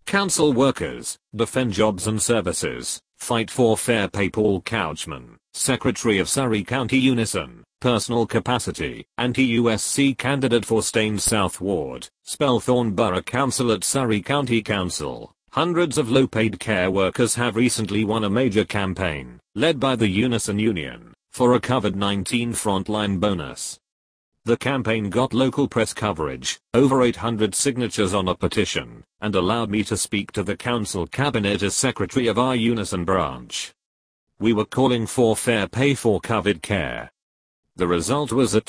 Council workers, defend jobs and services, fight for fair pay. Paul Couchman, Secretary of Surrey County Unison, personal capacity, anti-USC candidate for Staines South Ward, Spelthorne Borough Council at Surrey County Council. Hundreds of low-paid care workers have recently won a major campaign, led by the Unison Union, for a COVID-19 frontline bonus. The campaign got local press coverage, over 800 signatures on a petition, and allowed me to speak to the council cabinet as secretary of our Unison branch. We were calling for fair pay for COVID care. The result was a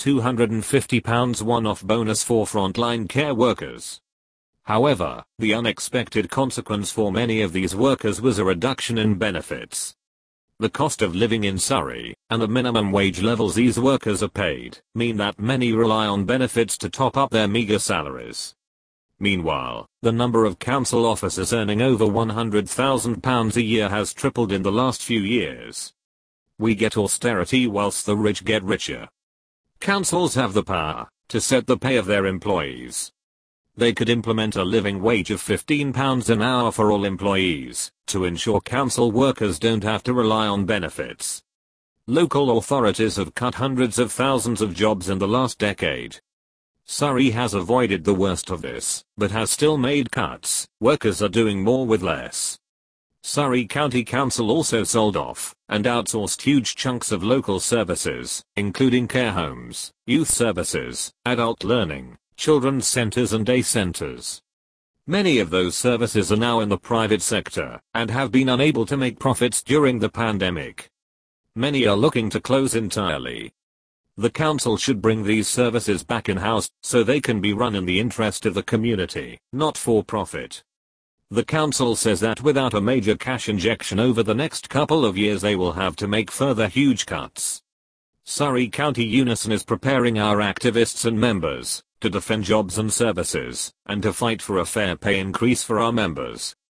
£250 one-off bonus for frontline care workers. However, the unexpected consequence for many of these workers was a reduction in benefits. The cost of living in Surrey, and the minimum wage levels these workers are paid, mean that many rely on benefits to top up their meagre salaries. Meanwhile, the number of council officers earning over £100,000 a year has tripled in the last few years. We get austerity whilst the rich get richer. Councils have the power to set the pay of their employees. They could implement a living wage of £15 an hour for all employees, to ensure council workers don't have to rely on benefits. Local authorities have cut hundreds of thousands of jobs in the last decade. Surrey has avoided the worst of this, but has still made cuts. Workers are doing more with less. Surrey County Council also sold off and outsourced huge chunks of local services, including care homes, youth services, adult learning, children's centers and day centers. Many of those services are now in the private sector and have been unable to make profits during the pandemic. Many are looking to close entirely. The council should bring these services back in-house so they can be run in the interest of the community, not for profit. The council says that without a major cash injection over the next couple of years they will have to make further huge cuts. Surrey County Unison is preparing our activists and members to defend jobs and services, and to fight for a fair pay increase for our members.